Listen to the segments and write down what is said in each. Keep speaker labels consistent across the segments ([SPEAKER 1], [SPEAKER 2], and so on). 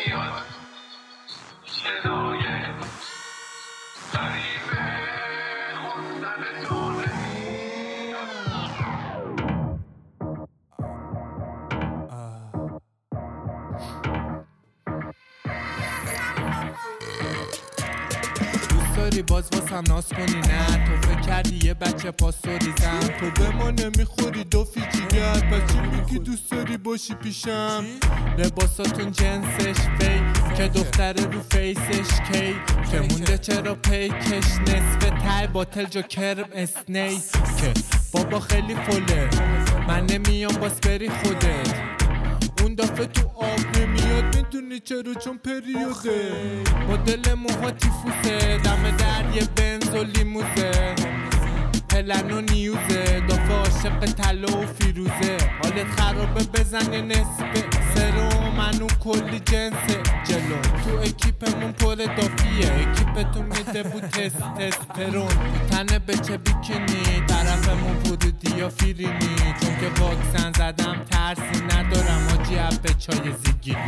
[SPEAKER 1] میاد صدای غریبه خوندن دونه
[SPEAKER 2] داری باز واسم ناز کنی نه تو فکر کردی یه بچه پاسوریزم تو به ما نمیخوری دو فیجیگر پس چی میگی دوست داری باشی پیشم لباساتون جنسش فی که دختره رو فیسش کی که مونده چرا پیکش نصف تای باتل جا کرم اسنی که بابا خیلی فله من نمیام باز بری خودت اون دفعه تو آب نمیاد میدونی چرا چون پریوده مدل موها تیفوسه دم در یه بنز و لیموزه پلن و نیوزه دفعه عاشق طلا و فیروزه حالت خرابه بزن یه نصف سرو منو کلی جنسه جلو تو اکیپمون پر دافیه اکیپتون میده بود تسترون تو تنه بچه بیکینی طرفمون ورودی یا فیرینی چون که واکسن زدم ترسی ندارم آجی عبه چای زیگیری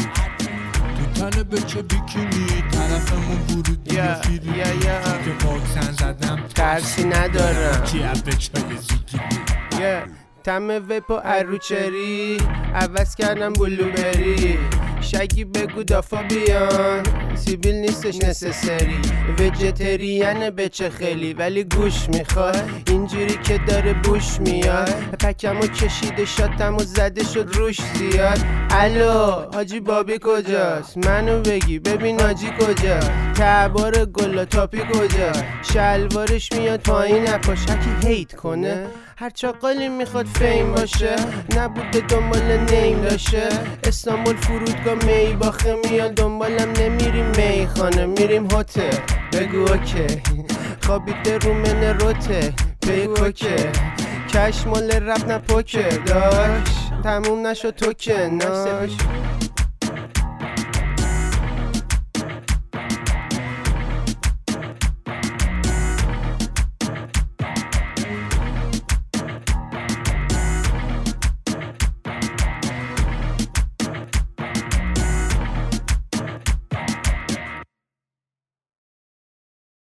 [SPEAKER 2] تو تنه بچه بیکینی طرفمون ورودی یا فیرینی چون که واکسن زدم
[SPEAKER 3] ترسی ندارم
[SPEAKER 2] آجی عبه چای زیگیری
[SPEAKER 3] تم ویپ و اروچری عوض کردم بلوبری شگی بگو دافا بیان سیبیل نیستش نسسری ویجتریانه بچه خیلی ولی گوش میخواد اینجوری که داره بوش میاد پکمو کشیده شاتمو زده شد روش زیاد الو حاجی بابی کجاست منو بگی ببین حاجی کجاست تبار گلا تاپی کجاست شلوارش میاد پایین نپاش هکی هیت کنه هر چاقالی میخواد فیم باشه نبوده دنبال نیم داشته استانبول فرودگاه می باخه میاد دنبالم نمیریم میخانه میریم هتل بگو اوکی خوابیده رو من روته بگو اوکی کش مال رب نپوکه داشت تموم نشد تو که ناش